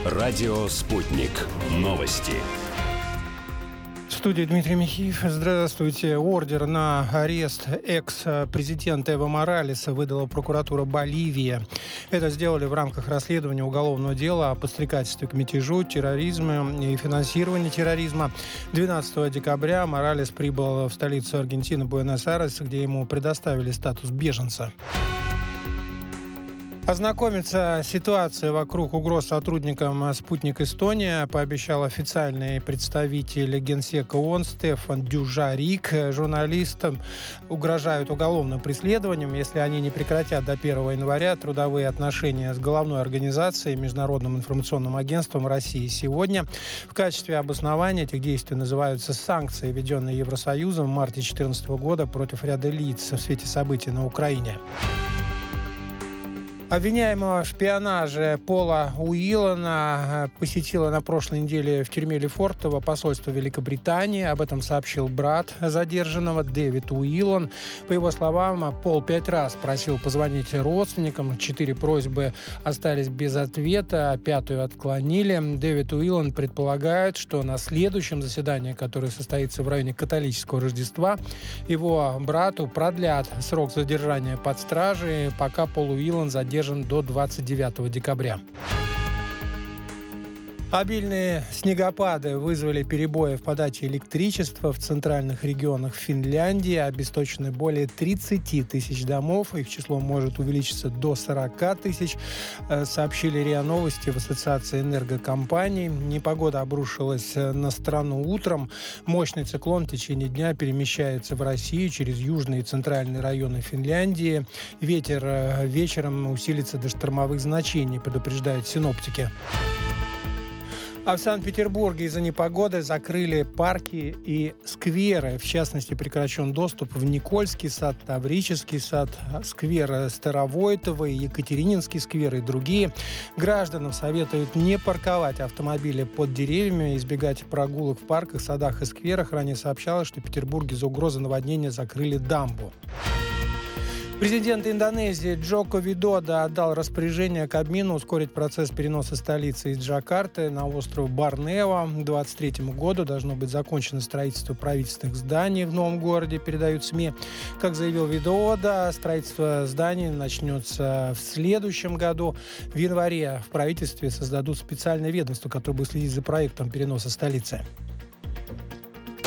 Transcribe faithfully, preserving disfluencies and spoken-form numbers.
Радио «Спутник». Новости. В студии Дмитрий Михеев. Здравствуйте. Ордер на арест экс-президента Эво Моралеса выдала прокуратура Боливии. Это сделали в рамках расследования уголовного дела о подстрекательстве к мятежу, терроризме и финансировании терроризма. двенадцатого декабря Моралес прибыл в столицу Аргентины Буэнос-Айрес, где ему предоставили статус беженца. Ознакомиться с ситуацией вокруг угроз сотрудникам «Спутник Эстония» пообещал официальный представитель Генсека ООН Стефан Дюжарик. Журналистам угрожают уголовным преследованием, если они не прекратят до первого января трудовые отношения с головной организацией Международным информационным агентством России сегодня. В качестве обоснования этих действий называются санкции, введенные Евросоюзом в марте две тысячи четырнадцатого года против ряда лиц в свете событий на Украине. Обвиняемого в шпионаже Пола Уиллана посетила на прошлой неделе в тюрьме Лефортово посольство Великобритании. Об этом сообщил брат задержанного Дэвид Уиллан. По его словам, Пол пять раз просил позвонить родственникам. Четыре просьбы остались без ответа, а пятую отклонили. Дэвид Уиллан предполагает, что на следующем заседании, которое состоится в районе католического Рождества, его брату продлят срок задержания под стражей, пока Пол Уиллан задержан до двадцать девятого декабря. Обильные снегопады вызвали перебои в подаче электричества в центральных регионах Финляндии. Обесточены более тридцать тысяч домов. Их число может увеличиться до сорок тысяч, сообщили РИА Новости в Ассоциации энергокомпаний. Непогода обрушилась на страну утром. Мощный циклон в течение дня перемещается в Россию через южные и центральные районы Финляндии. Ветер вечером усилится до штормовых значений, предупреждают синоптики. А в Санкт-Петербурге из-за непогоды закрыли парки и скверы. В частности, прекращен доступ в Никольский сад, Таврический сад, сквер Старовойтова, Екатерининский сквер и другие. Гражданам советуют не парковать автомобили под деревьями, избегать прогулок в парках, садах и скверах. Ранее сообщалось, что в Петербурге из-за угрозы наводнения закрыли дамбу. Президент Индонезии Джоко Видодо отдал распоряжение Кабмину ускорить процесс переноса столицы из Джакарты на остров Борнео. К две тысячи двадцать третьему году должно быть закончено строительство правительственных зданий в новом городе, передают СМИ. Как заявил Видодо, строительство зданий начнется в следующем году. В январе в правительстве создадут специальное ведомство, которое будет следить за проектом переноса столицы.